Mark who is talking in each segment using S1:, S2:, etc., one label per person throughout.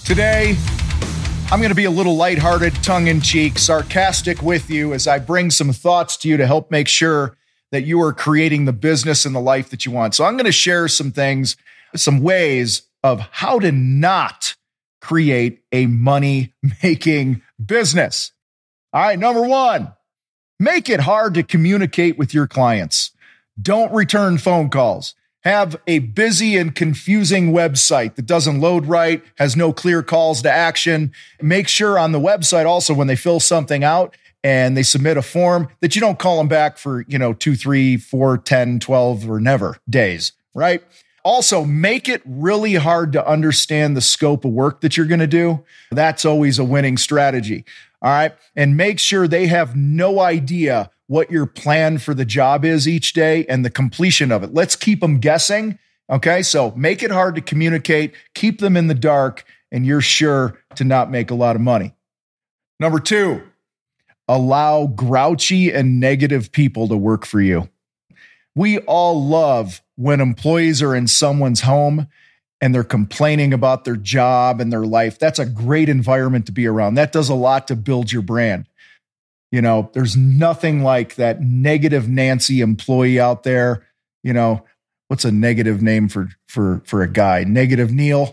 S1: Today, I'm going to be a little lighthearted, tongue-in-cheek, sarcastic with you as I bring some thoughts to you to help make sure that you are creating the business and the life that you want. So I'm going to share some things, some ways of how to not create a money-making business. All right, number one, make it hard to communicate with your clients. Don't return phone calls. Have a busy and confusing website that doesn't load right, has no clear calls to action. Make sure on the website also when they fill something out and they submit a form that you don't call them back for, 2, 3, 4, 10, 12, or never days, right? Also, make it really hard to understand the scope of work that you're going to do. That's always a winning strategy, all right? And make sure they have no idea what your plan for the job is each day and the completion of it. Let's keep them guessing. Okay. So make it hard to communicate, keep them in the dark, and you're sure to not make a lot of money. Number two, allow grouchy and negative people to work for you. We all love when employees are in someone's home and they're complaining about their job and their life. That's a great environment to be around. That does a lot to build your brand. There's nothing like that negative Nancy employee out there. What's a negative name for a guy? Negative Neil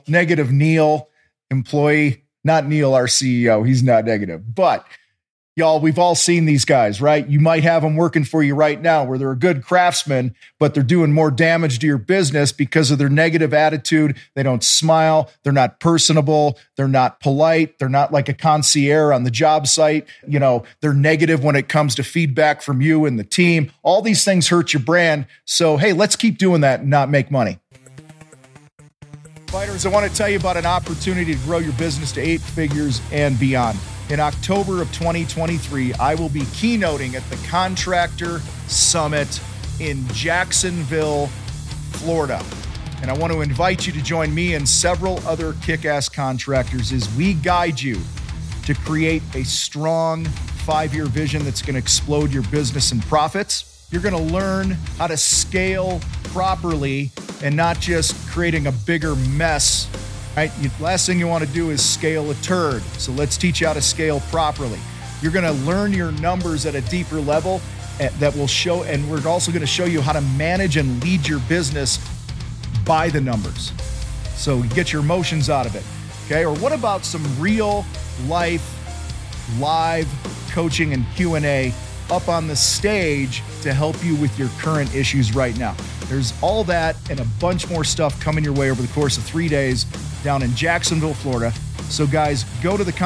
S1: employee, not Neil, our CEO. He's not negative, but y'all, we've all seen these guys, right? You might have them working for you right now where they're a good craftsman, but they're doing more damage to your business because of their negative attitude. They don't smile. They're not personable. They're not polite. They're not like a concierge on the job site. They're negative when it comes to feedback from you and the team. All these things hurt your brand. So, hey, let's keep doing that and not make money. Fighters, I want to tell you about an opportunity to grow your business to 8 figures and beyond. In October of 2023, I will be keynoting at the Contractor Summit in Jacksonville, Florida. And I want to invite you to join me and several other kick-ass contractors as we guide you to create a strong 5-year vision that's going to explode your business and profits. You're going to learn how to scale properly and not just creating a bigger mess. Right? Last thing you want to do is scale a turd. So let's teach you how to scale properly. You're going to learn your numbers at a deeper level that will show, and we're also going to show you how to manage and lead your business by the numbers. So get your emotions out of it. Okay. Or what about some real life live coaching and Q&A up on the stage to help you with your current issues right now? There's all that and a bunch more stuff coming your way over the course of 3 days down in Jacksonville, Florida. So guys, go to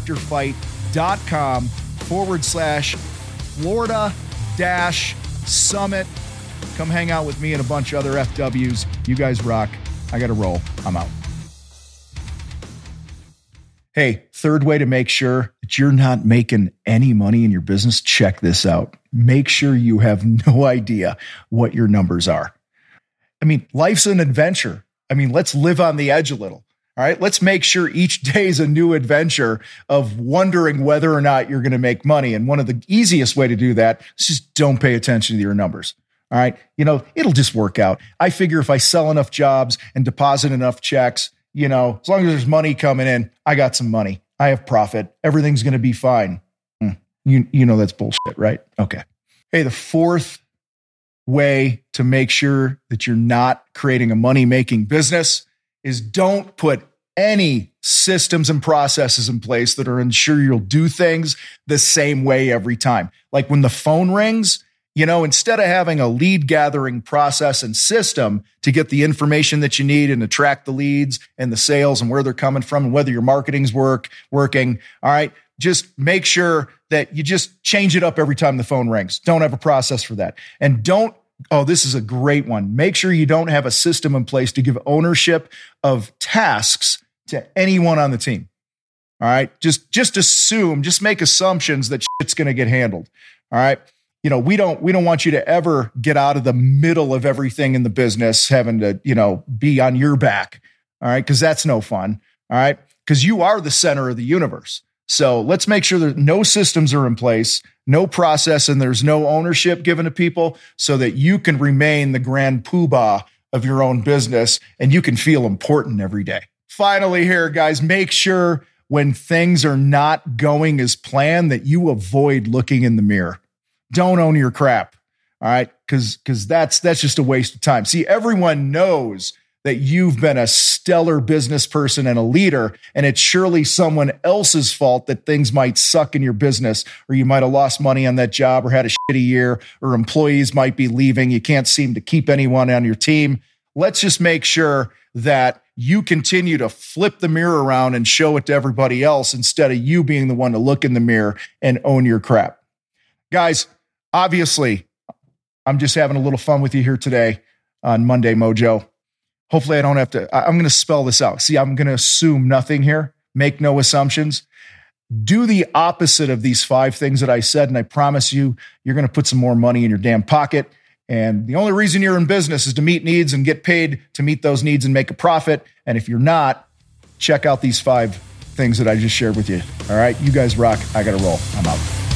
S1: thecontractorfight.com/Florida-Summit. Come hang out with me and a bunch of other FWs. You guys rock. I got to roll. I'm out. Hey, third way to make sure that you're not making any money in your business, check this out. Make sure you have no idea what your numbers are. Life's an adventure. Let's live on the edge a little. All right. Let's make sure each day is a new adventure of wondering whether or not you're going to make money. And one of the easiest way to do that is just don't pay attention to your numbers. All right. It'll just work out. I figure if I sell enough jobs and deposit enough checks, as long as there's money coming in, I got some money. I have profit. Everything's going to be fine. That's bullshit, right? Okay. Hey, the fourth way to make sure that you're not creating a money-making business is don't put any systems and processes in place that are ensure you'll do things the same way every time. Like when the phone rings, instead of having a lead gathering process and system to get the information that you need and to track the leads and the sales and where they're coming from and whether your marketing's working, all right, just make sure that you just change it up every time the phone rings. Don't have a process for that. And this is a great one. Make sure you don't have a system in place to give ownership of tasks to anyone on the team. All right. Just make assumptions that shit's going to get handled. All right. We don't want you to ever get out of the middle of everything in the business, having to, be on your back. All right. Cause that's no fun. All right. Cause you are the center of the universe. So let's make sure that no systems are in place, no process, and there's no ownership given to people so that you can remain the grand poobah of your own business and you can feel important every day. finally here, guys, make sure when things are not going as planned that you avoid looking in the mirror. Don't own your crap. All right. Cause that's just a waste of time. See, everyone knows that you've been a stellar business person and a leader, and it's surely someone else's fault that things might suck in your business, or you might have lost money on that job or had a shitty year, or employees might be leaving. You can't seem to keep anyone on your team. Let's just make sure that you continue to flip the mirror around and show it to everybody else instead of you being the one to look in the mirror and own your crap. Guys, obviously, I'm just having a little fun with you here today on Monday Mojo. Hopefully I don't have to, I'm going to spell this out. See, I'm going to assume nothing here. Make no assumptions. Do the opposite of these 5 things that I said, and I promise you, you're going to put some more money in your damn pocket. And the only reason you're in business is to meet needs and get paid to meet those needs and make a profit. And if you're not, check out these 5 things that I just shared with you. All right, you guys rock. I got to roll. I'm out.